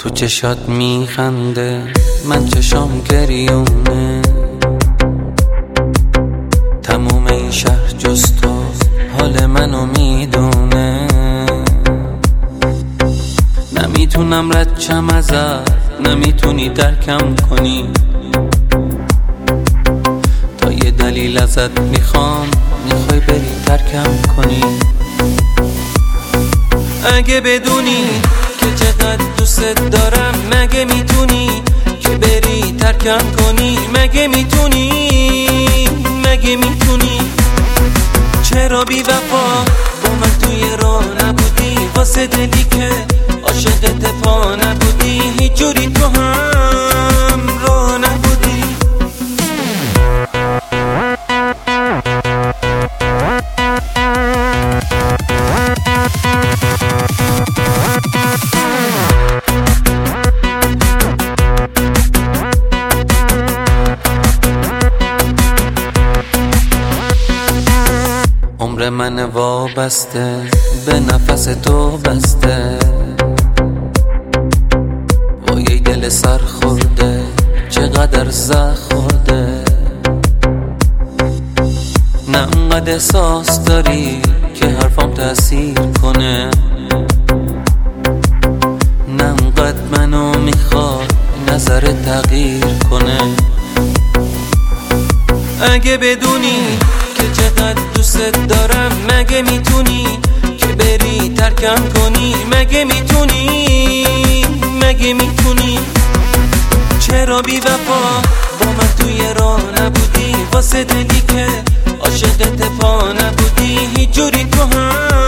تو چشات میخنده من چشام گریونه، تموم این شهر جز تو حال منو میدونه. نمیتونم رد شم ازت، نمیتونی درکم کنی، تا یه دلیل ازت میخوام، میخوای بری ترکم کنی. اگه بدونی که چقدر دوست دارم، مگه میتونی که بری ترکم کنی؟ مگه میتونی؟ مگه میتونی؟ چرا بی وفا با من توی راه نبودی؟ واسه دلی که عاشقت پا نبودی، هیچ جوری تو هم راه نبودی. عمر من وابسته به نفس تو بسته، با یه دل سر خورده چقدر زخ خورده. نه انقدر احساس داری که حرفام تأثیر کنه، نه انقدر منو میخواد نظر تغییر کنه. اگه بدونی که چقدر دوست دارم، مگه میتونی که بری ترکم کنی؟ مگه میتونی؟ مگه میتونی؟ چرا بی وفا با من توی راه نبودی؟ واسه دلی که عاشقت پا نبودی، هیچ جوری تو هم